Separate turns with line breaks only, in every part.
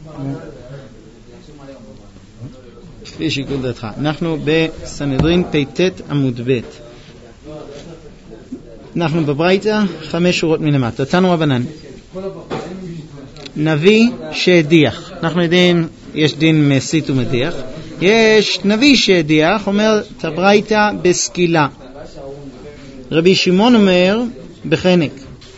לפי שיקול דעתך. אנחנו בסנהדרין פ"ט עמוד ב'. אנחנו בברייתא 5 שורות מלמטה. תנו רבנן. נביא שהדיח. אנחנו יודעים, יש דין מסית ומדיח. יש נביא שהדיח, אומר תברייתא בסקילה. רבי שמעון אומר בחנק.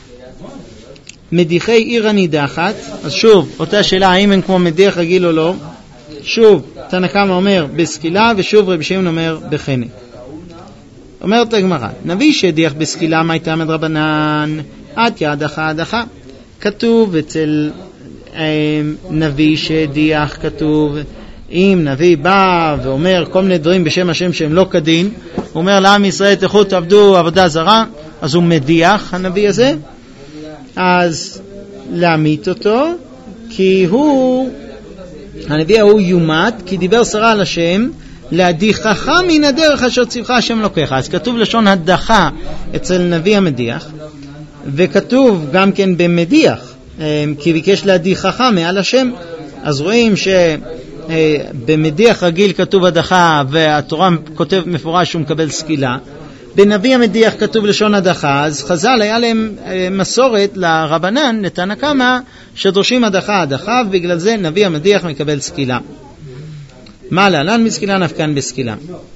מדיחי עיר הנידחת, אז שוב, אותה שאלה, האם הם כמו מדיח רגיל או לא? שוב, תנא קמא אומר בסקילה, ושוב רבי שמעון אומר בחנק. אומרת הגמרא, נביא שהדיח בסקילה, מה הייתה מדרבנן? עד כהדחה הדחה. כתוב אצל נביא שהדיח, כתוב, אם נביא בא ואומר כל מיני דברים בשם השם שהם לא כדין, הוא אומר לעם ישראל תלכו תעבדו עבודה זרה, אז הוא מדיח הנביא הזה, אז להמית אותו, כי הנביא ההוא יומת, כי דיבר סרה על השם, להדיחך מן הדרך אשר ציווך השם לוקח. אז כתוב לשון הדחה אצל נביא המדיח, וכתוב גם כן במדיח, כי ביקש להדיחך מעל השם. אז רואים שבמדיח רגיל כתוב הדחה, והתורה כותב מפורש שהוא מקבל סקילה. בנביא המדיח כתוב לשון הדחה, אז חז"ל היה להם מסורת לרבנן, לתנא קמא, שדורשים הדחה, ובגלל זה נביא המדיח מקבל סקילה. מה להלן מסקילה נפקן בסקילה.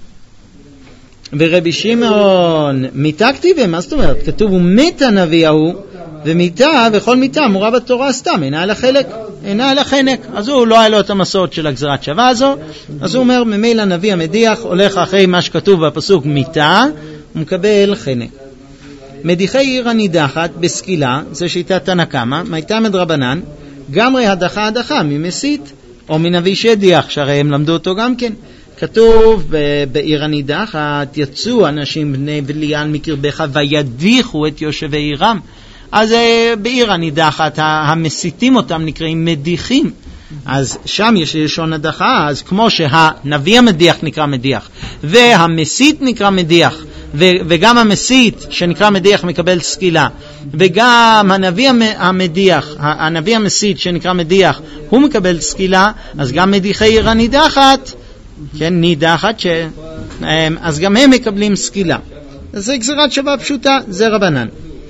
ורבי שמעון מיתה כתיבה, מה זאת אומרת? כתוב הוא מת הנביא ההוא, ומיתה וכל מיתה אמורה בתורה סתם, אינה אל החנק. אז הוא לא היה לו את המסורת של הגזרת שווה הזו, אז הוא אומר ממילא נביא המדיח הולך אחרי מה שכתוב בפסוק מיתה, הוא מקבל חנק. מדיחי עיר הנידחת בסקילה, זה שיטת תנא קמא, מייתה מדרבנן, גמרי הדחה ממסית, או מנביא שהדיח, שהרי הם למדו אותו גם כן. כתוב בעיר הנידחת, יצאו אנשים בני בליעל מקרבך וידיחו את יושבי עירם. אז בעיר הנידחת המסיתים אותם נקראים מדיחים. אז שם יש לשון הדחה, אז כמו שהנביא המדיח נקרא מדיח, והמסית נקרא מדיח, וגם המסית שנקרא מדיח מקבל סקילה, וגם הנביא המסית שנקרא מדיח הוא מקבל סקילה, אז גם מדיחי עיר הנידחת, כן, נידחת, אז גם הם מקבלים סקילה. אז זה גזירת שווה פשוטה, זה רבנן.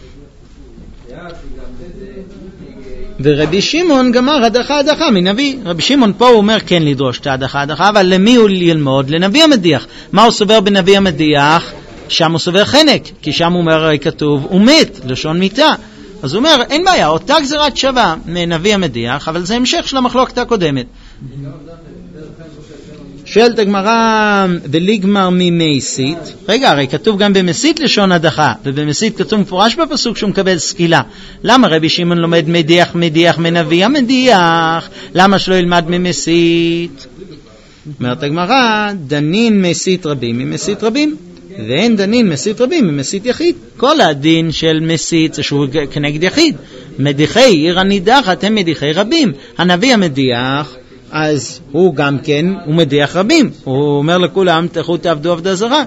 ורבי שמעון גמר הדחה מנביא. רבי שמעון פה הוא אומר כן לדרוש את ההדחה, אבל למי הוא ללמוד? לנביא המדיח. מה הוא סובר בנביא המדיח? שם הוא סובר חנק, כי שם הוא אומר הרי כתוב הוא מת, לשון מיתה. אז הוא אומר אין בעיה, אותה גזירת שווה מנביא המדיח, אבל זה המשך של המחלוקת הקודמת. שואלת הגמרא, וליגמר ממסית. רגע, הרי כתוב גם במסית לשון הדחה, ובמסית כתוב מפורש בפסוק שהוא מקבל סקילה. למה רבי שמעון לומד מדיח מנביא המדיח? למה שלא ילמד ממסית? אומרת הגמרא, דנין מסית רבים ממסית רבים, ואין דנין מסית רבים ממסית יחיד. כל הדין של מסית זה שהוא כנגד יחיד. מדיחי עיר הנידחת הם מדיחי רבים. הנביא המדיח, אז הוא גם כן, הוא מדיח רבים. הוא אומר לכולם, תלכו תעבדו עבודה זרה.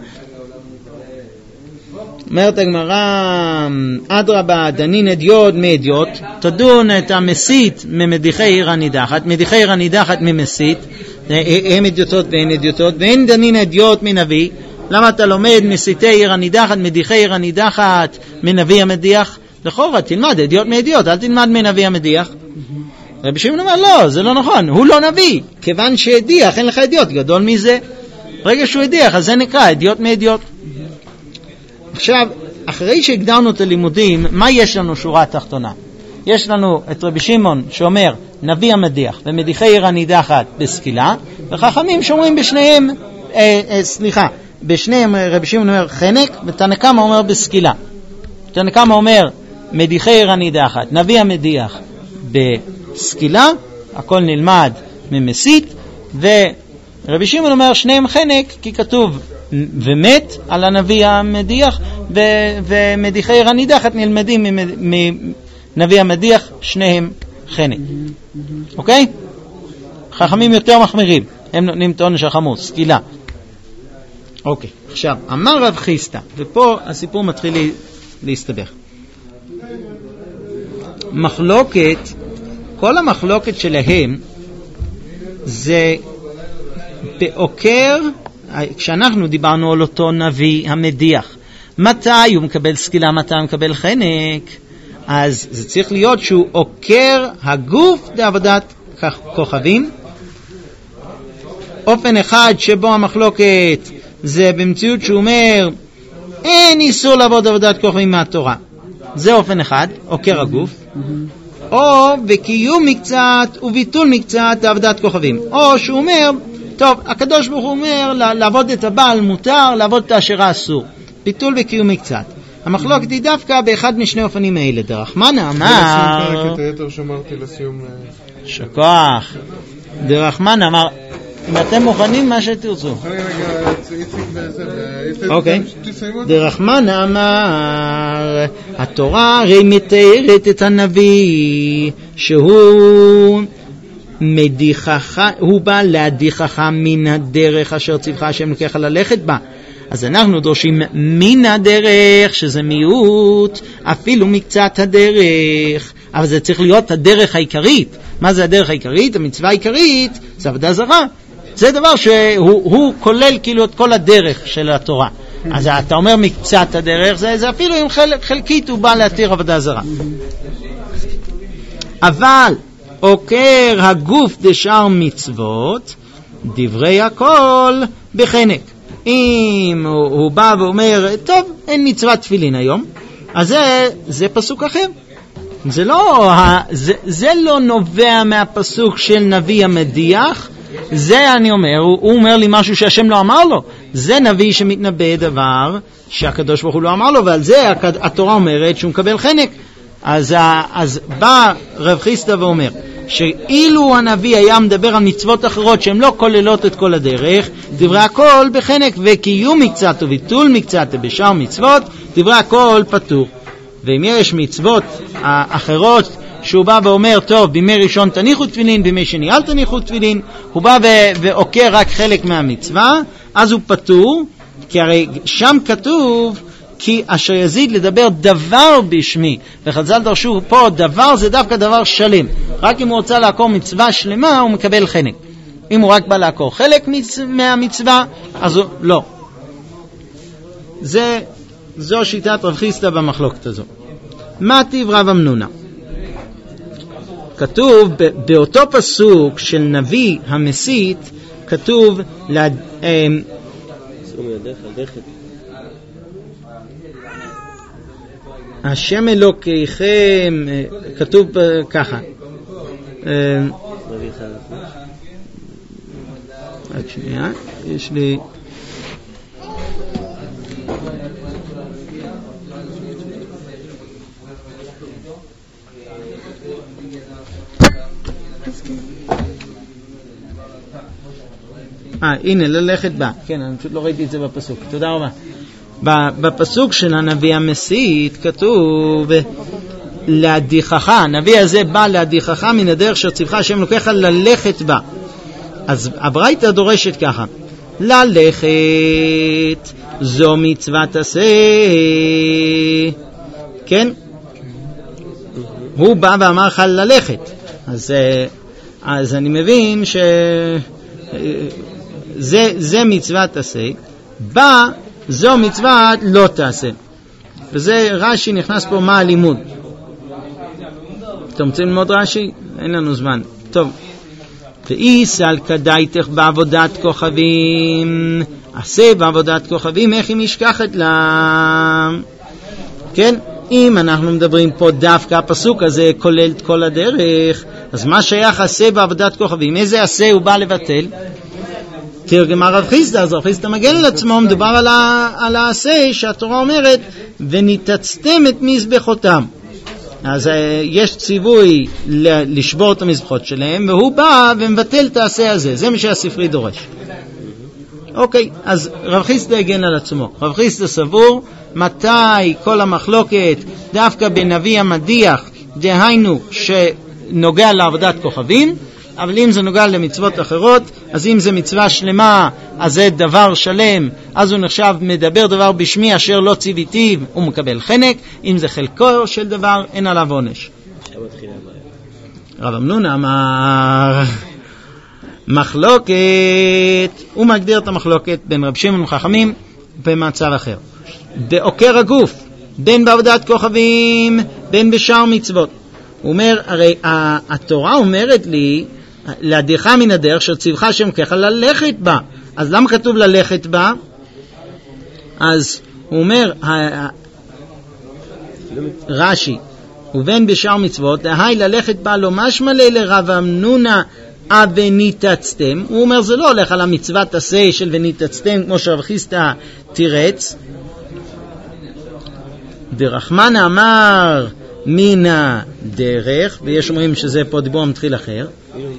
אומרת הגמרא, אדרבה, דנין אדיוט מאדיוט, תדון את המסית ממדיחי עיר הנידחת, מדיחי עיר הנידחת ממסית, הם אדיוטות ואין אדיוטות, ואין דנין אדיוט מנביא. למה אתה לומד מסיתי עיר הנידחת, מדיחי עיר הנידחת מנביא המדיח? לכאורה, תלמד אדיוט מאדיוט, אל תלמד מנביא המדיח. רבי שמעון אומר, לא, זה לא נכון, הוא לא נביא, כיוון שהדיח, אין לך אדיוט גדול מזה. רגע שהוא הדיח, אז זה נקרא אדיוט מאדיוט. עכשיו, אחרי שהגדרנו את הלימודים, מה יש לנו שורה התחתונה? יש לנו את רבי שמעון שאומר, נביא המדיח ומדיחי עיר הנידחת בסקילה, וחכמים שאומרים בשניהם, בשניהם רבי שמעון אומר חנק, ותנא קמא אומר בסקילה. תנא קמא אומר, מדיחי עיר הנידחת, נביא המדיח בסקילה, הכל נלמד ממסית, ורבי שמעון אומר שניהם חנק, כי כתוב ומת על הנביא המדיח, ומדיחי עיר הנידחת נלמדים מנביא המדיח, שניהם חנק. אוקיי? חכמים יותר מחמירים, הם נותנים את עונש החמור, סקילה. אוקיי, עכשיו, אמר רב חיסטה, ופה הסיפור מתחיל להסתבך. מחלוקת, כל המחלוקת שלהם זה בעוקר, כשאנחנו דיברנו על אותו נביא המדיח, מתי הוא מקבל סקילה, מתי הוא מקבל חנק, אז זה צריך להיות שהוא עוקר הגוף לעבודת כוכבים. אופן אחד שבו המחלוקת זה במציאות שהוא אומר אין איסור לעבוד עבודת כוכבים מהתורה, זה אופן אחד, עוקר הגוף, או בקיום מקצת וביטול מקצת עבודת כוכבים, או שהוא אומר טוב, הקדוש ברוך הוא אומר לעבוד את הבעל מותר, לעבוד את האשרה אסור, ביטול וקיום מקצת. המחלוקת היא דווקא באחד משני אופנים האלה. דרחמנה אמר
את היתר שמרתי לסיום
שכוח. דרחמנה אמר אם אתם מוכנים מה שתרצו. אוקיי. דרחמנה אמר התורה הרי מתארת את הנביא שהוא מדיחך, הוא בא להדיחך מן הדרך אשר ציווך השם אלוקיך ללכת בה. אז אנחנו דורשים מן הדרך, שזה מיעוט, אפילו מקצת הדרך, אבל זה צריך להיות הדרך העיקרית. מה זה הדרך העיקרית? המצווה העיקרית זה עבודה זרה. זה דבר שהוא כולל כאילו את כל הדרך של התורה. אז אתה אומר מקצת הדרך, זה אפילו אם חלקית הוא בא להתיר עבודה זרה. אבל עוקר הגוף דשאר מצוות, דברי הכל בחנק. אם הוא בא ואומר, טוב, אין מצוות תפילין היום, אז זה פסוק אחר. זה לא נובע מהפסוק של נביא המדיח, זה אני אומר, הוא אומר לי משהו שהשם לא אמר לו. זה נביא שמתנבא דבר שהקדוש ברוך הוא לא אמר לו, ועל זה התורה אומרת שהוא מקבל חנק. אז בא רב חיסדא ואומר, שאילו הנביא היה מדבר על מצוות אחרות שהן לא כוללות את כל הדרך, דברי הכל בחנק, וקיום מקצת וביטול מקצת בשאר מצוות, דברי הכל פטור. ואם יש מצוות אחרות שהוא בא ואומר, טוב, בימי ראשון תניחו תפילין, בימי שני אל תניחו תפילין, הוא בא ועוקר רק חלק מהמצווה, אז הוא פטור, כי הרי שם כתוב כי אשר יזיד לדבר דבר בשמי, וחז"ל דרשו פה דבר זה דווקא דבר שלם. רק אם הוא רוצה לעקור מצווה שלמה הוא מקבל חנק. אם הוא רק בא לעקור חלק מהמצווה אז הוא לא. זו שיטת רב חיסדא במחלוקת הזו. מה טיב רב אמנונה? כתוב באותו פסוק של נביא המסית, כתוב השם אלוקיכם, כתוב ככה, רק שנייה, יש לי הנה ללכת בה, כן, אני פשוט לא ראיתי את זה בפסוק, תודה רבה. בפסוק של הנביא המסית כתוב להדיחך, הנביא הזה בא להדיחך מן הדרך שציווך השם אלוקיך ללכת בה. אז הברייתא דורשת ככה, ללכת זו מצוות עשה, כן? הוא בא ואמר לך ללכת, אז אני מבין זה מצוות עשה, בא זו מצוות לא תעשה. וזה רש"י נכנס פה מה הלימוד. אתם רוצים ללמוד רש"י? אין לנו זמן. טוב. ואיסל כדאיתך בעבודת כוכבים, עשה בעבודת כוכבים, איך היא משכחת לה? כן? אם אנחנו מדברים פה דווקא הפסוק הזה כולל את כל הדרך, אז מה שייך עשה בעבודת כוכבים? איזה עשה הוא בא לבטל? תרגם הרב חיסדא, אז הרב חיסדא מגן על עצמו, מדובר על העשה שהתורה אומרת וניתצתם את מזבחותם. אז יש ציווי לשבור את המזבחות שלהם, והוא בא ומבטל את העשה הזה, זה מה שהספרי דורש. אוקיי, אז רב חיסדא הגן על עצמו. רב חיסדא סבור מתי כל המחלוקת דווקא בנביא המדיח, דהיינו שנוגע לעבודת כוכבים, אבל אם זה נוגע למצוות אחרות, אז אם זה מצווה שלמה, אז זה דבר שלם, אז הוא נחשב מדבר דבר בשמי אשר לא ציוויתיו, הוא מקבל חנק. אם זה חלקו של דבר, אין עליו עונש. רב אמנונה אמר, מחלוקת, הוא מגדיר את המחלוקת בין רב שמעון וחכמים במצב אחר. בעוקר הגוף, בין בעבודת כוכבים, בין בשאר מצוות. הוא אומר, הרי התורה אומרת לי, להדירך מן הדרך שציווך השם ככה ללכת בה. אז למה כתוב ללכת בה? אז הוא אומר, רש"י, ובין בשאר מצוות, להי ללכת בה לא משמע לרב אמנונה וניתצתם. הוא אומר, זה לא הולך על המצוות עשה של וניתצתם, כמו שרב חיסדא תירץ. דרחמן אמר מן הדרך, ויש אומרים שזה פה דיבור מתחיל אחר.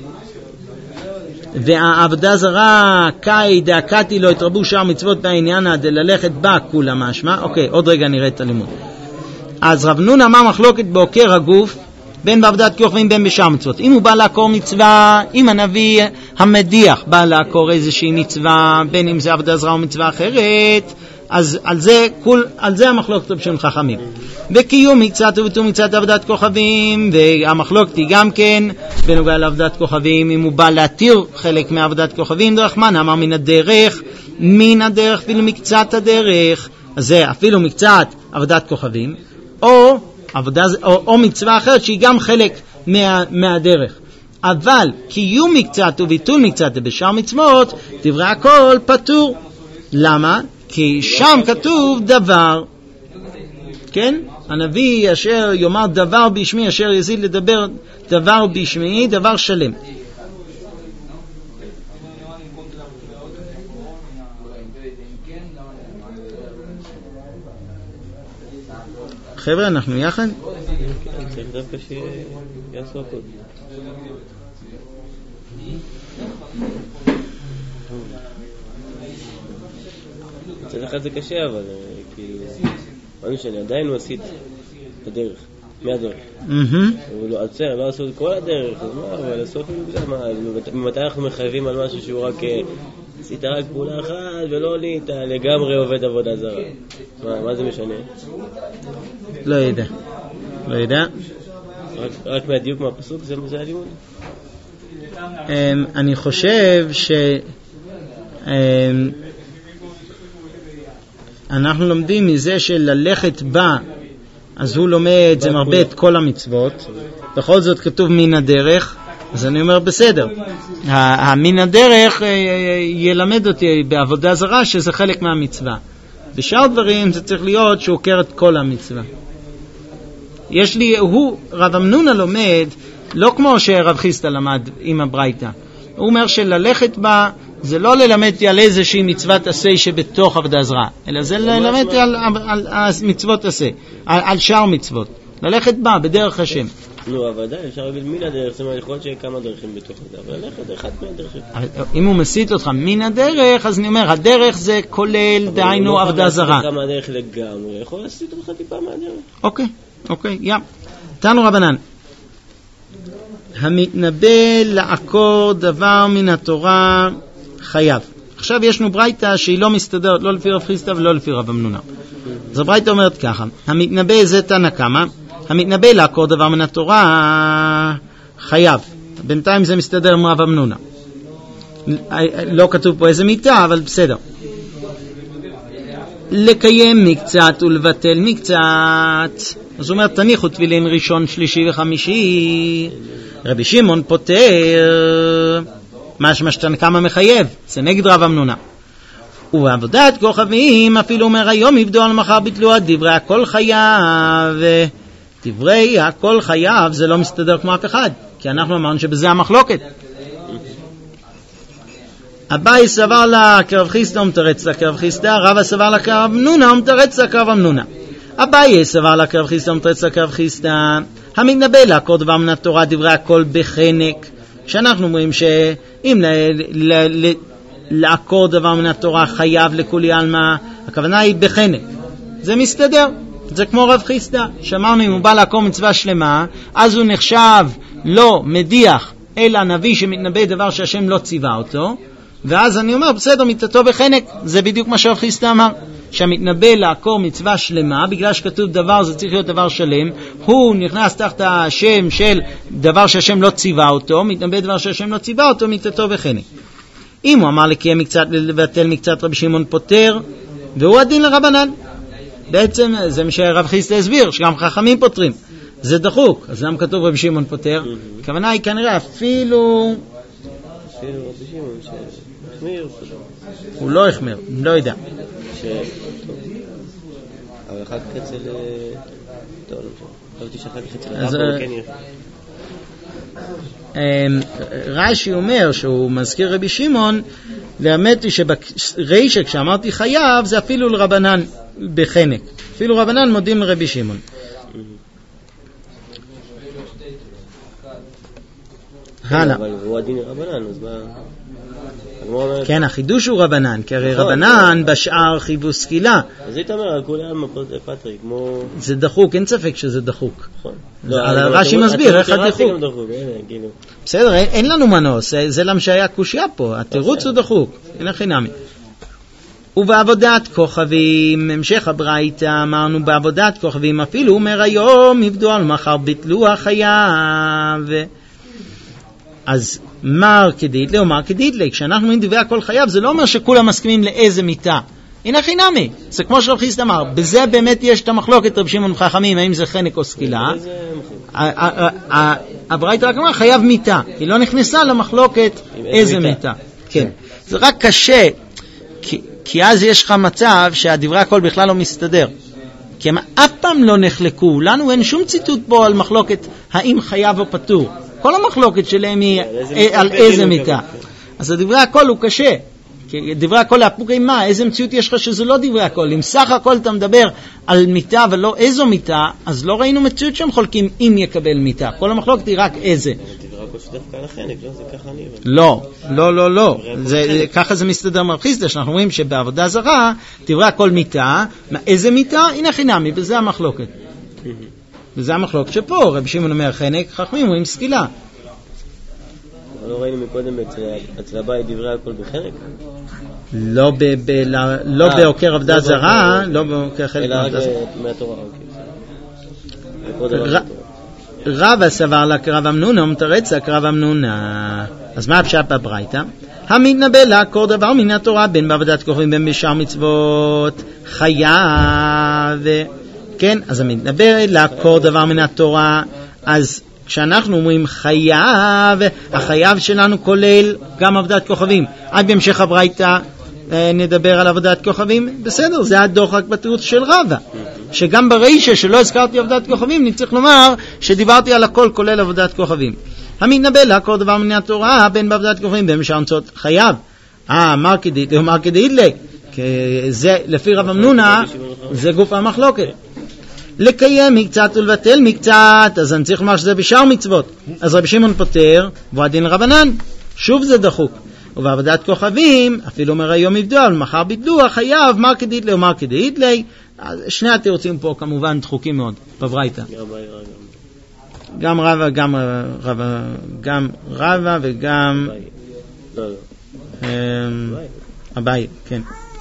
והעבודה זרה קאי דאקתי לא התרבו שאר מצוות בעניין דללכת בה כולה משמע. אוקיי, עוד רגע נראה את הלימוד. אז רב נון אמר מחלוקת בעוקר הגוף, בין בעבודת כוכבים בין בשאר מצוות. אם הוא בא לעקור מצווה, אם הנביא המדיח בא לעקור איזושהי מצווה, בין אם זה עבודה זרה או מצווה אחרת, אז על זה המחלוקת של חכמים. וקיום מקצת וביטול מקצת עבודת כוכבים, והמחלוקת היא גם כן בנוגע לעבודת כוכבים, אם הוא בא להתיר חלק מעבודת כוכבים, דרחמן אמר מן הדרך אפילו מקצת הדרך, אז זה אפילו מקצת עבודת כוכבים, או מצווה אחרת שהיא גם חלק מהדרך. אבל קיום מקצת וביטול מקצת בשאר מצוות, דברי הכל פטור. למה? כי שם כתוב דבר, כן? הנביא אשר יאמר דבר בשמי, אשר יזיד לדבר דבר בשמי, דבר שלם. חבר'ה, אנחנו יחד?
צריך דווקא שיעשו הכל. מצד אחד זה קשה, אבל כאילו, מה משנה, עדיין הוא עשית את הדרך, מהדרך. אבל לא עשו את כל הדרך, אז מה, אבל הסוף ממתי אנחנו מחייבים על משהו שהוא רק, עשית רק פעולה אחת ולא עלית לגמרי עובד עבודה זרה. מה זה משנה?
לא יודע.
רק מהדיוק מהפסוק, זה הלימוד?
אני חושב אנחנו לומדים מזה שללכת בה, אז הוא לומד, זה מרבה את כל המצוות, בכל זאת כתוב מן הדרך, אז אני אומר בסדר, מן הדרך ילמד אותי בעבודה זרה שזה חלק מהמצווה. בשאר דברים זה צריך להיות שהוא עוקר את כל המצווה. רב אמנונה לומד, לא כמו שרב חיסדא למד עם הברייתא, הוא אומר שללכת בה זה לא ללמד על איזושהי מצוות עשה שבתוך עבודה זרה, אלא זה ללמד על מצוות עשה, על שאר מצוות, ללכת בה בדרך השם.
לא, אבל עדיין אפשר להגיד מן הדרך, זאת אומרת, יכול להיות שכמה דרכים בתוך זה, אבל ללכת אחד מהדרך.
אם הוא מסית אותך מן הדרך, אז אני אומר, הדרך זה כולל דהיינו עבודה זרה.
אבל הוא לא מהדרך לגמרי, יכול להסית אותך טיפה מהדרך.
אוקיי, תנו רבנן. המתנבא לעקור דבר מן התורה חייב. עכשיו ישנו ברייתא שהיא לא מסתדרת, לא לפי רב חיסדא ולא לפי רב אמנונה. אז הברייתא אומרת ככה, המתנבא זה תנא קמא, המתנבא לעקור דבר מן התורה חייב. בינתיים זה מסתדר עם רב אמנונה. לא כתוב פה איזה מיטה, אבל בסדר. לקיים מקצת ולבטל מקצת. אז הוא אומר, תניחו תפילין ראשון, שלישי וחמישי. רבי שמעון פוטר, משמע שתנא קמא מחייב, זה נגד רב אמנונה. ובעבודת כוכבים אפילו אומר היום יבדו על מחר ביטלו עד דברי הכל חייב. דברי הכל חייב זה לא מסתדר כמו אף אחד, כי אנחנו אמרנו שבזה המחלוקת. אביי סבר לה כרב חיסדא ומתרץ לה כרב חיסדא, רבא סבר לה כרב אמנונה ומתרץ לה כרב אמנונה. אביי סבר לה כרב חיסדא ומתרץ לה כרב חיסדא, המתנבא לעקור דבר מן התורה דברי הכל בחנק. כשאנחנו אומרים שאם לעקור דבר מן התורה חייב לכולי עלמא, הכוונה היא בחנק, זה מסתדר. זה כמו רב חיסדא, שאמרנו אם הוא בא לעקור מצווה שלמה, אז הוא נחשב לא מדיח אלא נביא שמתנבא דבר שהשם לא ציווה אותו, ואז אני אומר, בסדר, מיתתו בחנק. זה בדיוק מה שרב חיסדא אמר, שהמתנבא לעקור מצווה שלמה, בגלל שכתוב דבר, זה צריך להיות דבר שלם, הוא נכנס תחת השם של דבר שהשם לא ציווה אותו, מתנבא דבר שהשם לא ציווה אותו, מיתתו בחנק. אם הוא אמר לקיים מקצת, לבטל מקצת, רבי שמעון פותר, והוא הדין לרבנן. בעצם זה מה שרב חיסדא הסביר, שגם חכמים פותרים. זה דחוק, אז למה כתוב רבי שמעון פותר? הכוונה היא כנראה אפילו
רבי שמעון שהחמיר,
הוא לא החמיר, לא יודע.
אבל אחר כך אצל... טוב, לא חשבתי שאחר כך אצל רבא כן יהיה.
רש"י אומר שהוא מזכיר רבי שמעון, והאמת היא שברישא כשאמרתי חייב זה אפילו לרבנן בחנק, אפילו רבנן מודים לרבי שמעון. הלאה.
אבל הוא הדין רבנן, אז מה...
כן, החידוש הוא רבנן, כי הרי רבנן בשאר חייבו סקילה.
אז זה תאמר על כולי עלמא פטרי, כמו...
זה דחוק, אין ספק שזה דחוק.
נכון.
רש"י מסביר איך הדחוק. בסדר, אין לנו מנוס, זה למה שהיה קושיה פה, התירוץ הוא דחוק, אין הכי נמי. ובעבודת כוכבים, המשך הברייתא, אמרנו בעבודת כוכבים, אפילו אומר היום יבדו על מחר ביטלו החייב. אז מר כדידלי או מר כדידלי, כשאנחנו אומרים דברי הכל חייב, זה לא אומר שכולם מסכימים לאיזה מיטה. הנה חינמי, זה כמו שרב חיסדא אמר, בזה באמת יש את המחלוקת רבי שמעון חכמים, האם זה חנק או סקילה. הברייתא רק אמרה חייב מיטה, היא לא נכנסה למחלוקת איזה מיטה. כן, זה רק קשה, כי אז יש לך מצב שהדברי הכל בכלל לא מסתדר. כי הם אף פעם לא נחלקו, לנו אין שום ציטוט פה על מחלוקת האם חייב או פטור. כל המחלוקת שלהם היא על איזה מיטה. אז הדברי הכל הוא קשה. כי דברי הכל להפוקי מה? איזה מציאות יש לך שזה לא דברי הכל? אם סך הכל אתה מדבר על מיטה ולא איזו מיטה, אז לא ראינו מציאות שהם חולקים אם יקבל מיטה. כל המחלוקת היא רק איזה.
דברי הכל שדווקא על החנק, לא? זה ככה אני...
לא. ככה זה מסתדר מרב חיסדא, שאנחנו רואים שבעבודה זרה, דברי הכל מיטה, איזה מיטה? הנה חינמי, וזה המחלוקת. וזה המחלוקת שפה, רבי שמעון אומר חנק, חכמים אומרים סקילה.
לא ראינו מקודם אצל הבית דברי הכל בחנק?
לא בעוקר עבודה זרה, לא בעוקר חלק מעבודה זרה.
אלא רק מהתורה,
רבא סבר לקרב אמנונה, ומתרץ לקרב אמנונה. אז מה הפשט בברייתא? המתנבא לעקור דבר מן התורה, בין בעבודת כוכבים בין בשאר מצוות, חייב. כן, אז המתנבא לעקור דבר מן התורה, אז כשאנחנו אומרים חייב, החייב שלנו כולל גם עבודת כוכבים. עד בהמשך הברייתא נדבר על עבודת כוכבים, בסדר, זה הדוחק בתירוץ של רבא, שגם ברישא שלא הזכרתי עבודת כוכבים, אני צריך לומר שדיברתי על הכל כולל עבודת כוכבים. המתנבא לעקור דבר מן התורה, בין בעבודת כוכבים בין בשאר מצוות, חייב. מר כדידלי, זה לפי רב אמנונה, זה גוף המחלוקת. לקיים מקצת ולבטל מקצת, אז אני צריך לומר שזה בשאר מצוות. אז רבי שמעון פותר, והוא הדין לרבנן, שוב זה דחוק. ובעבודת כוכבים, אפילו אומר היום יבדו, אבל מחר ביטלו, חייב, מר כדידלי או מר כדידלי. שני התירוצים פה כמובן דחוקים מאוד, בברייתא. גם רבא וגם אביי, כן.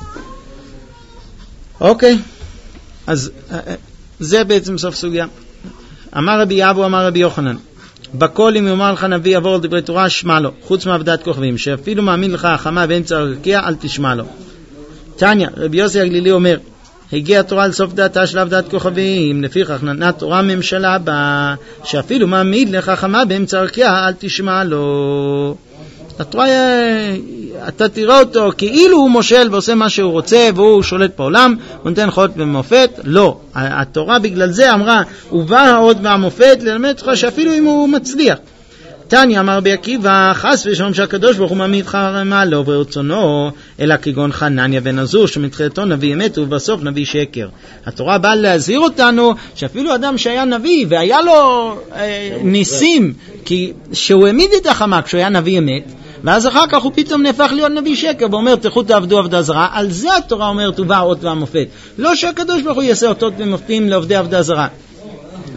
אוקיי, אז זה בעצם סוף סוגיה. אמר רבי אבו, אמר רבי יוחנן, בכל אם יאמר לך נביא יעבור על דברי תורה, שמע לו, חוץ מעבודת כוכבים, שאפילו מאמין לך החמה באמצע הרקיע, אל תשמע לו. תניא, רבי יוסי הגלילי אומר, הגיעה התורה לסוף דעתה של עבודת כוכבים, לפיכך נתנה תורה ממשלה בה, שאפילו מעמיד לך חמה באמצע הרקיע, אל תשמע לו. התורה, אתה תראה אותו כאילו הוא מושל ועושה מה שהוא רוצה והוא שולט בעולם, הוא נותן חיות ומופת. לא, התורה בגלל זה אמרה, ובא העוד והמופת ללמד אותך שאפילו אם הוא מצליח. תניא אמר רבי עקיבא, חס ושלום שהקדוש ברוך הוא מעמיד חרמה לא ברצונו, אלא כגון חנניה בן עזוז שמתחילתו נביא אמת ובסוף נביא שקר. התורה באה להזהיר אותנו שאפילו אדם שהיה נביא והיה לו ניסים, כי שהוא העמיד את החמה כשהוא היה נביא אמת, ואז אחר כך הוא פתאום נהפך להיות נביא שקר ואומר תלכו תעבדו עבודה זרה. על זה התורה אומרת ובא האות והמופת, לא שהקדוש ברוך הוא יעשה אותות ומופתים לעובדי עבודה זרה.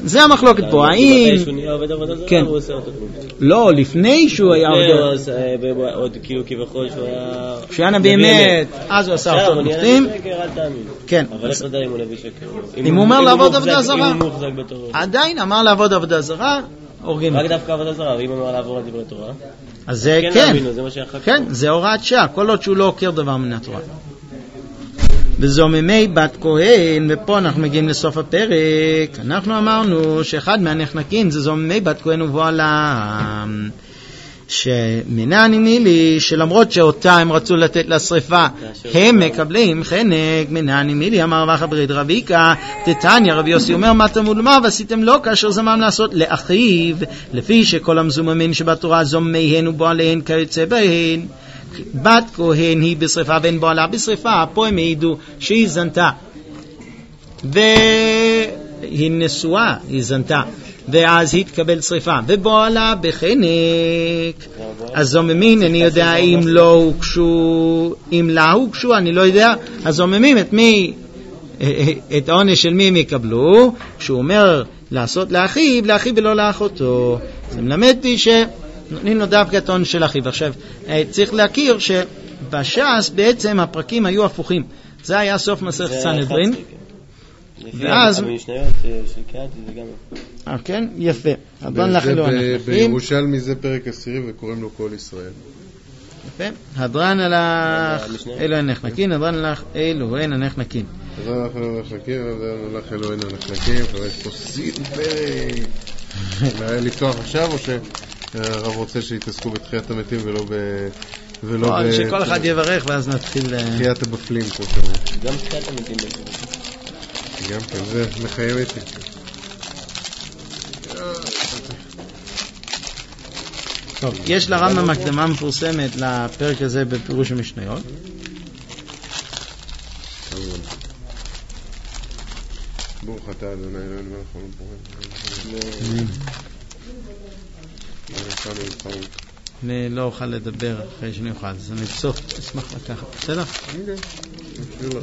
זה המחלוקת פה, האם...
שהוא נהיה עובד עבודה זרה,
כן.
הוא עושה אותו כלום.
לא, לפני שהוא היה עובד...
עוד כאילו כביכול שהוא היה...
כשהוא היה נביא אמת, אז הוא עשה אותו מופתים.
אל תאמין.
כן.
אבל איך לדעת אם הוא נביא שקר?
אם הוא אומר לעבוד עבודה זרה,
אם הוא מוחזק בתורה.
עדיין אמר לעבוד עבודה זרה, הורגים.
רק דווקא עבודה זרה, ואם הוא אמר לעבור על דברי תורה?
אז זה כן. כן, זה הוראת שעה, כל עוד שהוא לא עוקר דבר מן התורה. וזוממי בת כהן, ופה אנחנו מגיעים לסוף הפרק, אנחנו אמרנו שאחד מהנחנקים זה זוממי בת כהן ובועלם, שמנעני מילי, שלמרות שאותה הם רצו לתת לשריפה, הם מקבלים חנק. מנעני מילי, אמר רבא ברית רביקה, תתניא, רבי יוסי אומר, מה תמוד לומר, ועשיתם לו כאשר זמם לעשות לאחיו, לפי שכל המזוממים שבתורה זוממיהן ובועליהן כיוצא בהן. בת כהן היא בשריפה ואין בועלה בשריפה, פה הם העידו שהיא זנתה והיא נשואה, היא זנתה, ואז היא תקבל שריפה, ובועלה בחנק. אז זוממים, אני יודע אם לא הוגשו, אם לה הוגשו, אני לא יודע. אז זוממים את מי, את העונש של מי הם יקבלו, כשהוא אומר לעשות לאחיו, לאחיו ולא לאחותו. זה מלמדתי נותנים לו דווקא את העונש של אחיו. עכשיו, צריך להכיר שבש"ס בעצם הפרקים היו הפוכים. זה היה סוף מסכת סנהדרין. ואז... כן, יפה. הדרן לך אלוהי הנחנקים.
בירושלמי זה פרק 10 וקוראים לו כל ישראל.
יפה. הדרן הלך אלוהי הנחנקים, הדרן הלך אלוהי הנחנקים.
הדרן הלך אלוהי הנחנקים, הדרן הלך אלוהי הנחנקים. אבל יש פה סין פרק. לפתוח עכשיו או שהרב רוצה שיתעסקו בתחיית המתים ולא
שכל אחד יברך ואז נתחיל
תחיית הבפלים כמו שאומרים.
גם תחיית המתים
גם כן, זה מחיים איתי.
טוב, יש לרמב"ם הקדמה מפורסמת לפרק הזה בפירוש המשניות.
ברוך אתה אדוני אלוהינו מלך העולם פורם.
אני לא אוכל לדבר אחרי שאני אוכל, אז אני בסוף אשמח לקחת, בסדר?
נשאיר לך.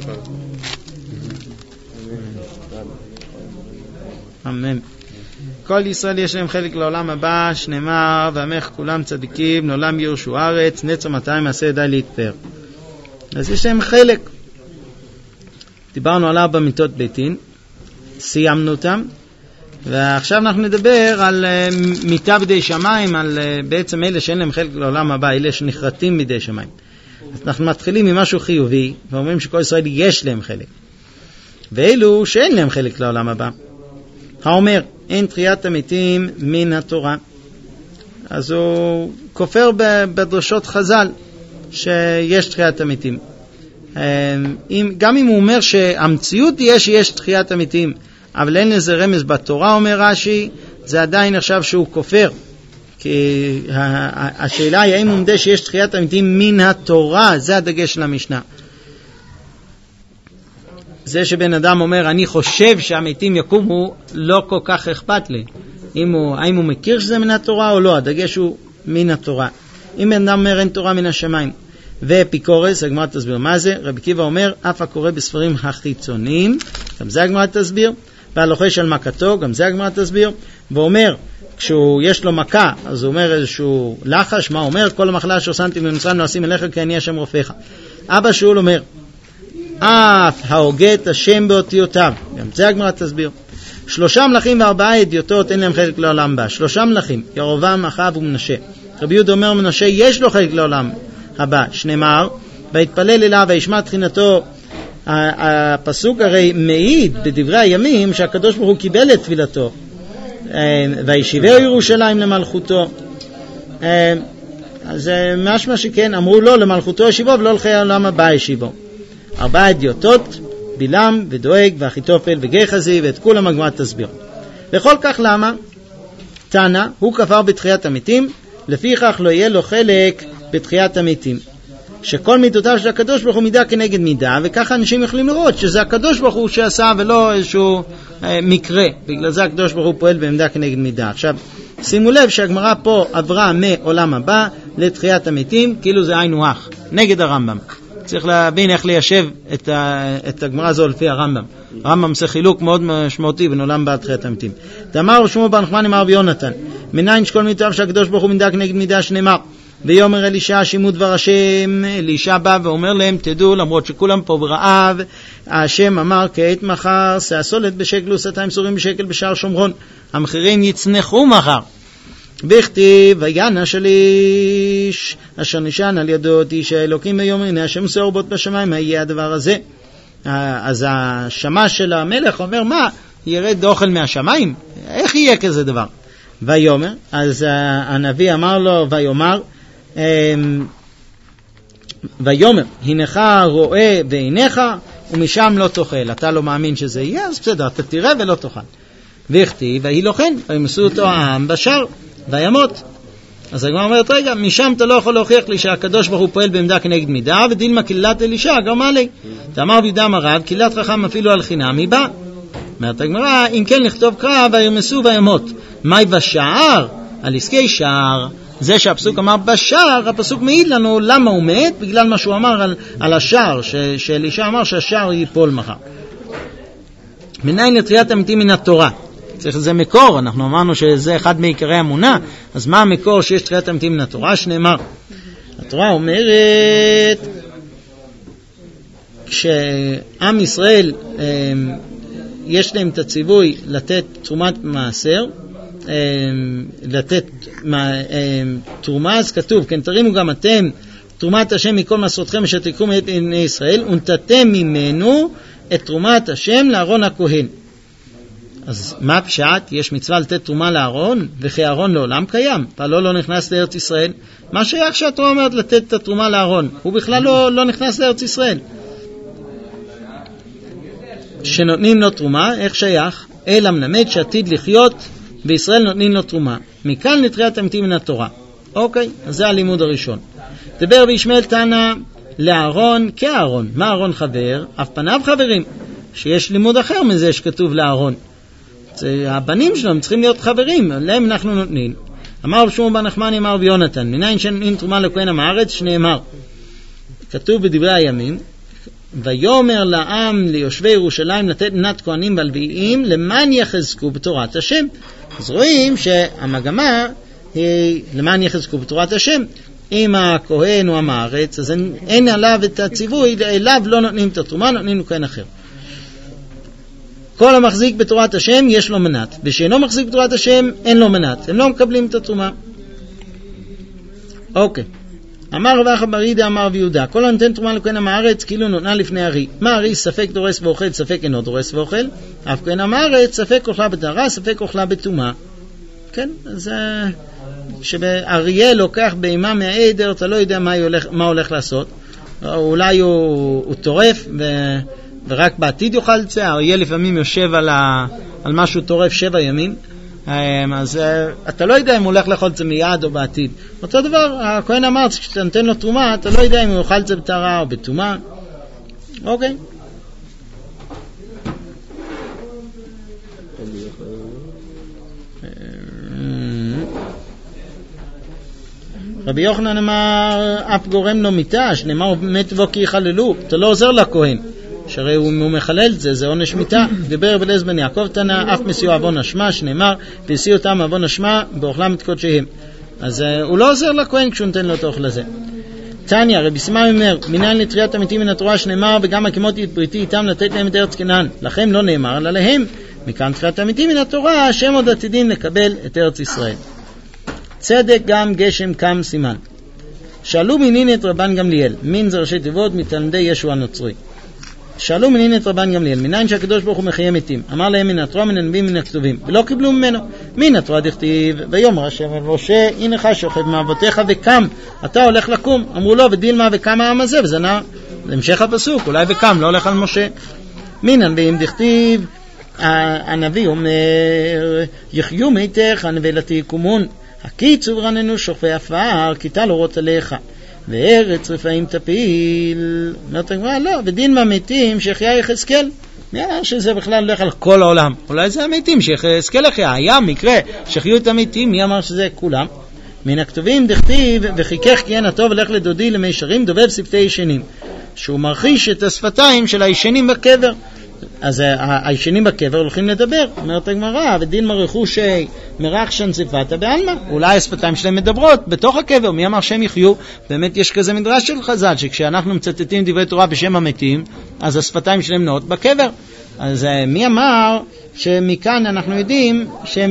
אמן. כל ישראל יש להם חלק לעולם הבא, שנאמר ועמך כולם צדיקים, לעולם ירשו ארץ, נצר 200 מעשה די להתפאר. אז יש להם חלק. דיברנו עליו במיתות ביתין, סיימנו אותם, ועכשיו אנחנו נדבר על מיתה בידי שמיים, על בעצם אלה שאין להם חלק לעולם הבא, אלה שנחרטים בידי שמיים. אז אנחנו מתחילים ממשהו חיובי, ואומרים שכל ישראל יש להם חלק. ואלו שאין להם חלק לעולם הבא. האומר, אין תחיית המתים מן התורה. אז הוא כופר בדרשות חז"ל שיש תחיית המתים. גם אם הוא אומר שהמציאות תהיה שיש תחיית המתים, אבל אין לזה רמז בתורה, אומר רש"י, זה עדיין עכשיו שהוא כופר. כי השאלה היא האם הוא מודה שיש תחיית המתים מן התורה, זה הדגש של המשנה. זה שבן אדם אומר אני חושב שהמתים יקומו, לא כל כך אכפת לי האם הוא מכיר שזה מן התורה או לא, הדגש הוא מן התורה. אם בן אדם אומר אין תורה מן השמיים. ואפיקורס, הגמרא תסביר מה זה. רבי עקיבא אומר אף הקורא בספרים החיצוניים, גם זה הגמרא תסביר. והלוחש על מכתו, גם זה הגמרא תסביר. ואומר כשהוא יש לו מכה, אז הוא אומר איזשהו לחש, מה אומר? כל המחלה שעושנתי במצרים לא אשים אליך כי אני השם רופאך. אבא שאול אומר אף ההוגה את השם באותיותיו, גם זה הגמרא תסביר. 3 מלכים ו4 אדיוטות אין להם חלק לעולם הבא. 3 מלכים, ירבעם, אחאב ומנשה. רבי יהודה אומר מנשה יש לו חלק לעולם הבא, שנאמר ויתפלל אליו וישמע תחינתו. הפסוק הרי מעיד בדברי הימים שהקדוש ברוך הוא קיבל את תפילתו, וישיבהו ירושלים למלכותו. אז משמע שכן אמרו לו למלכותו ישיבו ולא לחיי העולם הבא ישיבו. 4 אדיוטות, בלעם ודואג ואחיתופל וגחזי, ואת כולם הגמרא תסביר. וכל כך למה? תנא הוא כפר בתחיית המתים, לפיכך לא יהיה לו חלק בתחיית המתים. שכל מידותיו של הקדוש ברוך הוא מידה כנגד מידה, וככה אנשים יכולים לראות שזה הקדוש ברוך הוא שעשה ולא איזשהו מקרה. בגלל זה הקדוש ברוך הוא פועל בעמדה כנגד מידה. עכשיו שימו לב שהגמרא פה עברה מעולם הבא לתחיית המתים, כאילו זה היינו הך, נגד הרמב"ם. צריך להבין איך ליישב את הגמרא הזו לפי הרמב"ם. הרמב"ם זה חילוק מאוד משמעותי בין עולם בא תחיית המתים. תאמר שמו בר נחמני אמר רבי יונתן, מניין שכל מיטב שהקדוש ברוך הוא מידה כנגד מידה שנאמר, ויאמר אלישע שמעו דבר השם. אלישע בא ואומר להם, תדעו, למרות שכולם פה ברעב, השם אמר כעת מחר שא סולת בשקל ו200 סורים בשקל בשער שומרון, המחירים יצנחו מחר. בכתיב ויען השליש אשר נשען על ידו את איש האלוקים ויאמר הנה השם עושה אורבות בשמיים, מה יהיה הדבר הזה? אז השמש של המלך אומר, מה, ירד אוכל מהשמיים? איך יהיה כזה דבר? ויאמר, אז הנביא אמר לו ויאמר הנך רואה ועיניך ומשם לא תאכל. אתה לא מאמין שזה יהיה, אז בסדר, אתה תראה ולא תאכל. וכתיב ויהי לו כן וימסו אותו העם בשער וימות. אז הגמרא אומרת, רגע, משם אתה לא יכול להוכיח לי שהקדוש ברוך הוא פועל בעמדה כנגד מידה, ודילמה קללת אלישע גרמה לי. תאמר וידם הרב, קללת חכם אפילו על חינם היא באה. אומרת הגמרא, אם כן לכתוב קרא וירמסו וימות. מהי בשער? על עסקי שער. זה שהפסוק אמר בשער, הפסוק מעיד לנו למה הוא מת, בגלל מה שהוא אמר על השער, שאלישע אמר שהשער ייפול מחר. מניין לתחיית המתים מן התורה? צריך זה מקור, אנחנו אמרנו שזה אחד מעיקרי אמונה, אז מה המקור שיש תחיית המתים מן התורה? שנאמר, התורה אומרת, כשעם ישראל יש להם את הציווי לתת תרומת מעשר, לתת תרומה, אז כתוב, כן תרימו גם אתם תרומת השם מכל מסורתכם אשר תיקחו מאת בני ישראל, ונתתם ממנו את תרומת השם לארון הכהן. אז מה פשט? יש מצווה לתת תרומה לארון, וכי הארון לעולם קיים, פעלו לא נכנס לארץ ישראל. מה שייך שהתורה אומרת לתת את התרומה לארון? הוא בכלל לא נכנס לארץ ישראל. שנותנים לו תרומה, איך שייך? אלא מלמד שעתיד לחיות בישראל נותנים לו תרומה. מכאן לתחיית המתים מן התורה. אוקיי, אז זה הלימוד הראשון. דבר וישמעאל תנא לארון כארון. מה ארון חבר? אף פניו חברים. שיש לימוד אחר מזה שכתוב לארון. הבנים שלהם צריכים להיות חברים, להם אנחנו נותנים. אמר רבי שמעון בר נחמני אמר רבי יונתן, מניין שנותנים תרומה לכהן עם הארץ, שנאמר. כתוב בדברי הימים, ויאמר לעם ליושבי ירושלים לתת מנת כהנים והלוויים למען יחזקו בתורת השם. אז רואים שהמגמה היא למען יחזקו בתורת השם. אם הכהן הוא עם הארץ, אז אין עליו את הציווי, אליו לא נותנים את התרומה, נותנים לכהן אחר. כל המחזיק בתורת השם יש לו מנת, ושאינו מחזיק בתורת השם אין לו מנת, הם לא מקבלים את התרומה. אוקיי. אמר רבא בר יהודה אמר רבי יהודה, כל הנותן תרומה לכהן עם הארץ כאילו נותנה לפני ארי. מה ארי? ספק דורס ואוכל, ספק אינו דורס ואוכל. אף כהן עם הארץ ספק אוכלה בטהרה, ספק אוכלה בטומאה. כן, אז כשאריה לוקח בהמה מהעדר, אתה לא יודע מה הולך לעשות. אולי הוא טורף ורק בעתיד יוכל לצא. אריה לפעמים יושב על משהו טורף 7 ימים. אז אתה לא יודע אם הוא הולך לאכול את זה מיד או בעתיד. אותו דבר, הכהן אמר, כשאתה נותן לו תרומה, אתה לא יודע אם הוא יאכל את זה בטהרה או בטומאה. אוקיי. רבי יוחנן אמר, אף גורם לו מיתה, שנאמר מת בו כי יחללו. אתה לא עוזר לכהן. שהרי הוא מחלל את זה, זה עונש מיתה. דיבר רבי אליעזר בן יעקב תנא, אף מסיעו עוון אשמה, שנאמר, והסיעו אותם עוון אשמה באוכלם את קודשיהם. אז הוא לא עוזר לכהן כשהוא נותן לו את האוכל הזה. תניא, רבי סימאי אומר, מניין לתחיית המתים מן התורה, שנאמר, וגם הקימותי את בריתי איתם לתת להם את ארץ כנען. לכם לא נאמר, אלא להם. מכאן תחיית המתים מן התורה, השם עוד עתידין לקבל את ארץ ישראל. צדק גם גשם קם סימן. שאלו מנין את רבן גמליאל, מין זה ראשי תיבות מתלמידי ישוע הנוצרי. שאלו מנין את רבן גמליאל, מניין שהקדוש ברוך הוא מחיה מתים. אמר להם מן התורה, מן הנביאים, מן הכתובים, ולא קיבלו ממנו. מן התורה דכתיב, ויאמר השם אל משה, הנך שוכב מאבותיך וקם, אתה הולך לקום. אמרו לו, ודילמה וקם העם הזה, וזה להמשך הפסוק, אולי וקם, לא הולך על משה. מן הנביאים דכתיב, הנביא אומר, יחיו מתך הנבלתי יקומון, הקיצור רננו שוכבי עפר, כי אתה לא רוט עליך. וארץ רפאים תפיל. אומרת הגמרא, לא, ודין מהמתים שיחיה יחזקאל. שזה בכלל הולך על כל העולם. אולי זה המתים שיחזקאל יחיה. היה מקרה שחיו את המתים, מי אמר שזה כולם? מן הכתובים דכתיב וחיכך כי אין הטוב הלך לדודי למישרים דובב שפתי ישנים, שהוא מרחיש את השפתיים של הישנים בקבר. אז הישנים בקבר הולכים לדבר, אומרת הגמרא, ודין מרחו שמרח שנציפתה בעלמא, אולי השפתיים שלהם מדברות בתוך הקבר, מי אמר שהם יחיו? באמת יש כזה מדרש של חז"ל, שכשאנחנו מצטטים דברי תורה בשם המתים, אז השפתיים שלהם נעות בקבר. אז מי אמר שמכאן אנחנו יודעים שהם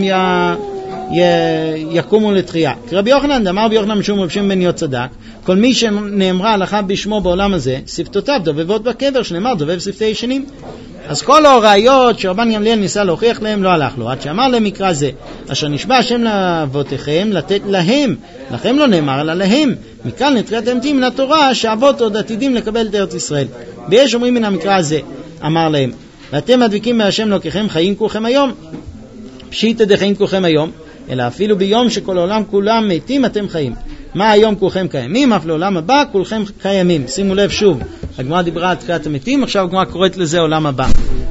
יקומו לתחייה? רבי יוחנן אמר, רבי יוחנן משום רבי שמעון בן יהוצדק, כל מי שנאמרה הלכה בשמו בעולם הזה, שפתותיו דובבות בקבר, שנאמר דובב שפתי ישנים. אז כל הראיות שרבן גמליאל ניסה להוכיח להם לא הלך לו, עד שאמר להם מקרא זה, אשר נשבע השם לאבותיכם לתת להם, לכם לא נאמר אלא להם, מכאן לתחיית המתים מן התורה שאבות עוד עתידים לקבל את ארץ ישראל. ויש אומרים מן המקרא הזה, אמר להם, ואתם מדביקים בהשם אלוקיכם חיים כולכם היום, פשיטא דחיים כולכם היום, אלא אפילו ביום שכל העולם כולם מתים אתם חיים. מה היום כולכם קיימים, אף לעולם הבא כולכם קיימים. שימו לב שוב, הגמרא דיברה על תחיית המתים, עכשיו הגמרא קוראת לזה עולם הבא.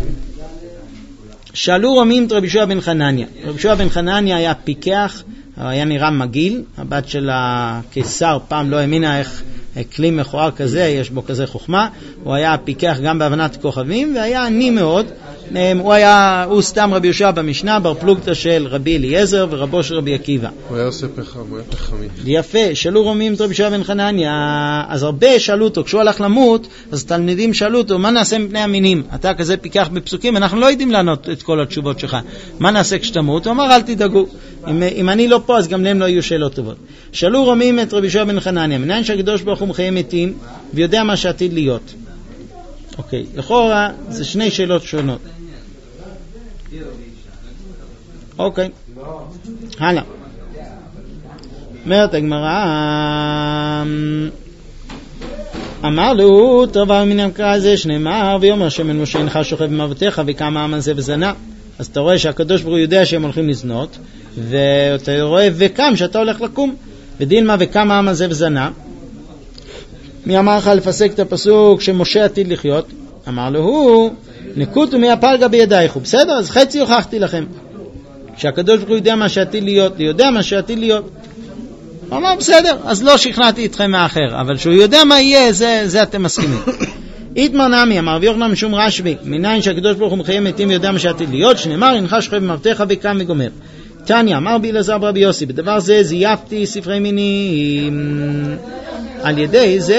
שאלו רמים את רבי יהושע בן חנניה. רבי יהושע בן חנניה היה פיקח, היה נראה מגיל, הבת של הקיסר פעם לא האמינה איך כלי מכוער כזה, יש בו כזה חוכמה. הוא היה פיקח גם בהבנת כוכבים, והיה עני מאוד. הוא סתם רבי יהושע במשנה, בר פלוגתא של רבי אליעזר ורבו של רבי עקיבא.
הוא היה עושה פחם, הוא היה פחמי.
יפה, שאלו רומים את רבי יהושע בן חנניה, אז הרבה שאלו אותו, כשהוא הלך למות, אז תלמידים שאלו אותו, מה נעשה מפני המינים? אתה כזה פיקח בפסוקים, אנחנו לא יודעים לענות את כל התשובות שלך. מה נעשה כשתמות? הוא אמר, אל תדאגו. אם אני לא פה, אז גם להם לא יהיו שאלות טובות. שאלו רומים את רבי יהושע בן חנניה, מניין שהקדוש ברוך הוא מחיה מתים, ויודע מה שעתיד להיות. אוקיי, לכאורה, זה שני שאלות שונות. אוקיי, הלאה. אומרת הגמרא, אמר לו, טובה מן המקרא הזה שנאמר, ויאמר השם אל משה הנך שוכב במאבותיך וקם העם הזה וזנה. אז אתה רואה שהקדוש ברוך הוא יודע שהם הולכים לזנות, ואתה רואה וקם שאתה הולך לקום, ודילמה וקם העם הזה וזנה. מי אמר לך לפסק את הפסוק שמשה עתיד לחיות? אמר לו הוא, נקוטו מהפלגה בידייך. בסדר, אז חצי הוכחתי לכם. כשהקדוש ברוך הוא יודע מה שעתיד להיות, יודע מה שעתיד להיות. הוא אמר בסדר, אז לא שכנעתי אתכם מאחר, אבל שהוא יודע מה יהיה, זה אתם מסכימים. איתמר נמי, אמר רבי יוחנן משום רשב"י, מניין שהקדוש ברוך הוא מחיה מתים ויודע מה שעתיד להיות, שנאמר הנך שוכב במאבותיך וקם וגומר. תניא, אמר רבי אלעזר ברבי יוסי, בדבר זה זייפתי ספרי מינים. על ידי זה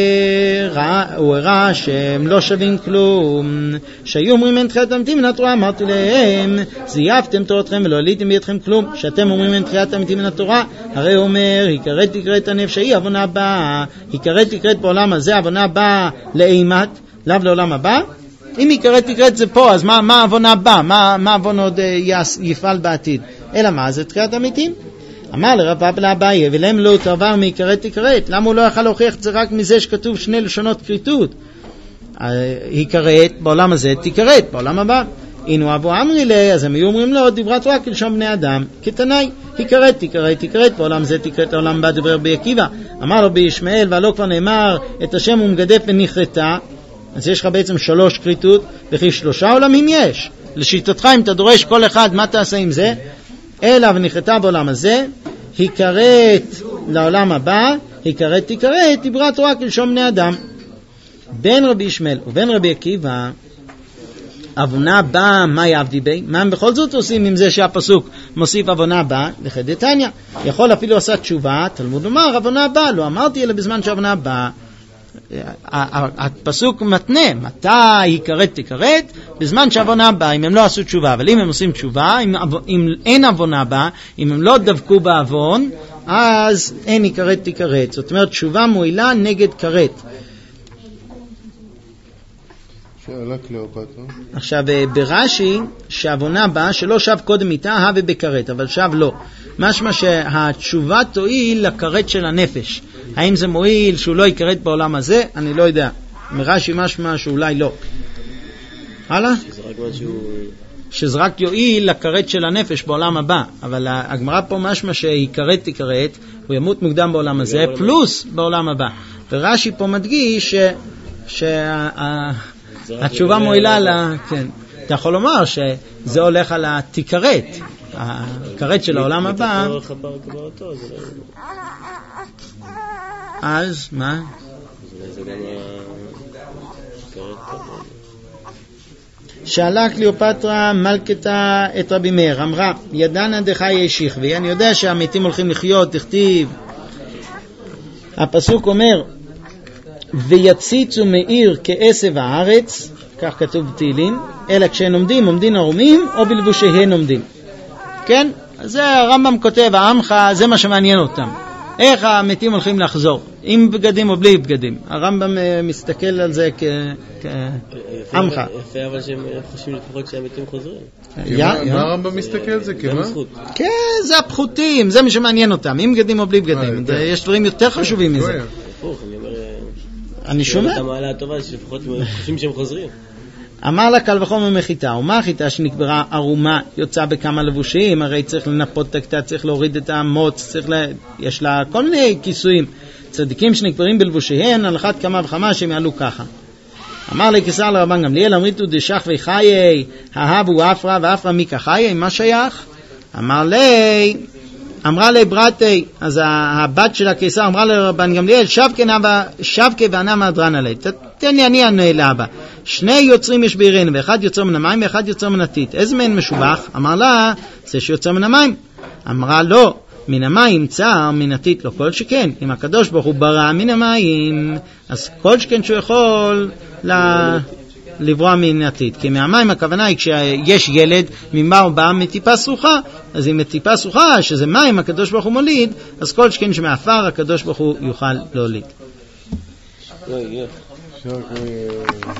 הוא הראה שהם לא שווים כלום, שהיו אומרים אין תחיית המתים מן התורה, אמרתי להם זייפתם תורתכם ולא עליתם בידכם כלום. שאתם אומרים אין תחיית המתים מן התורה, הרי הוא אומר הכרת תקראת הנפש ההיא עוונה הבאה, הכרת תקראת בעולם הזה עוונה הבאה לאימת, לאו לעולם הבא. אם הכרת תקראת זה פה, אז מה עוונה הבאה? מה עוון עוד יפעל בעתיד? אלא מה? זה תחיית המתים. אמר לרב פאפא אביי, ולהם לא תעבר מכרת תקראת. למה הוא לא יכול להוכיח את זה רק מזה שכתוב שני לשונות כריתות? הכרת בעולם הזה, תקראת בעולם הבא. אינו אבו אמרי לי, אז הם היו אומרים לו דברת תורה כלשון בני אדם, כתנאי, הכרת תקראת בעולם זה, תקראת לעולם הבא, דבר רבי עקיבא. אמר לו בישמעאל, והלא כבר נאמר את השם הוא מגדף ונכרתה. אז יש לך בעצם 3 כריתות, וכי 3 עולמים יש. לשיטתך אם אתה דורש כל אחד, מה תעשה עם זה? אלא ונכרתה בעולם הזה, הכרת לעולם הבא, הכרת תקראת, דיברה תורה כלשון בני אדם. בין רבי ישמעאל ובין רבי עקיבא, עוונה באה, מה יעבדי בי? מה הם בכל זאת עושים עם זה שהפסוק מוסיף עוונה באה? לחדתניא. יכול אפילו עשה תשובה, תלמוד לומר, עוונה באה, לא אמרתי אלא בזמן שעוונה באה. הפסוק מתנה, מתי הכרת תקראת? בזמן שעוונה באה, אם הם לא עשו תשובה. אבל אם הם עושים תשובה, אם אין עוונה באה, אם הם לא דבקו בעוון, אז אין הכרת תקראת. זאת אומרת, תשובה מועילה נגד כרת.
שאלה קליאופטרה.
עכשיו ברש"י שעוונה באה שלא שב קודם איתה הווה בכרת, אבל שב לא. משמע שהתשובה תועיל לכרת של הנפש. האם זה מועיל שהוא לא יכרת בעולם הזה? אני לא יודע. מרש"י משמע שאולי לא. הלאה? שזה רק יועיל לכרת של הנפש בעולם הבא. אבל הגמרא פה משמע שיכרת תקראת, הוא ימות מוקדם בעולם הזה, פלוס בעולם הבא. ורש"י פה מדגיש התשובה מועילה כן. אתה יכול לומר שזה הולך על התקראת, הכרת של העולם הבא, אז מה? שאלה קליאופטרה מלכתה את רבי מאיר, אמרה, ידענה דחי שכבי, אני יודע שהמתים הולכים לחיות, תכתיב. הפסוק אומר, ויציצו מעיר כעשב הארץ, כך כתוב בתהילים, אלא כשהם עומדים, עומדים ערומים, או בלבושיהם עומדים. כן? זה הרמב"ם כותב, העמך, זה מה שמעניין אותם. איך המתים הולכים לחזור, עם בגדים או בלי בגדים. הרמב"ם מסתכל על זה כעמך.
יפה, אבל שהם חושבים לפחות שהמתים חוזרים.
מה הרמב"ם מסתכל על זה?
כן, זה הפחותים, זה מה שמעניין אותם, עם בגדים או בלי בגדים. יש דברים יותר חשובים מזה. אני שומע.
את המעלה הטובה שלפחות חושבים שהם חוזרים.
אמר לה קל וחומר מחיטה, ומה החיטה שנקברה ערומה יוצאה בכמה לבושים, הרי צריך לנפות את הקטע, צריך להוריד את המוץ, יש לה כל מיני כיסויים. צדיקים שנקברים בלבושיהם, על אחת כמה וכמה שהם יעלו ככה. אמר לי כסר לרבן גמליאל, אמריתו דשך וחיי, ההבו אפרה ואפרה מיקה חיי, מה שייך? אמרה לי ברתי, אז הבת של הקיסר אמרה לרבן גמליאל, שבקה וענה מהדרן עלי, תן לי אני ענה לאבא. שני יוצרים יש בעירנו, ואחד יוצר מן המים ואחד יוצר מן הטיט. איזה מהן משובח? אמר לה, זה שיוצר מן המים. אמרה לא, מן המים צער, מן הטיט לא, כל שכן. אם הקדוש ברוך הוא ברא מן המים, אז כל שכן שהוא יכול לברוע מן הטיט. כי מהמים הכוונה היא כשיש ילד, ממה הוא בא? מטיפה סרוחה. אז אם מטיפה סרוחה, שזה מים הקדוש ברוך הוא מוליד, אז כל שכן שמאפר הקדוש ברוך הוא יוכל להוליד.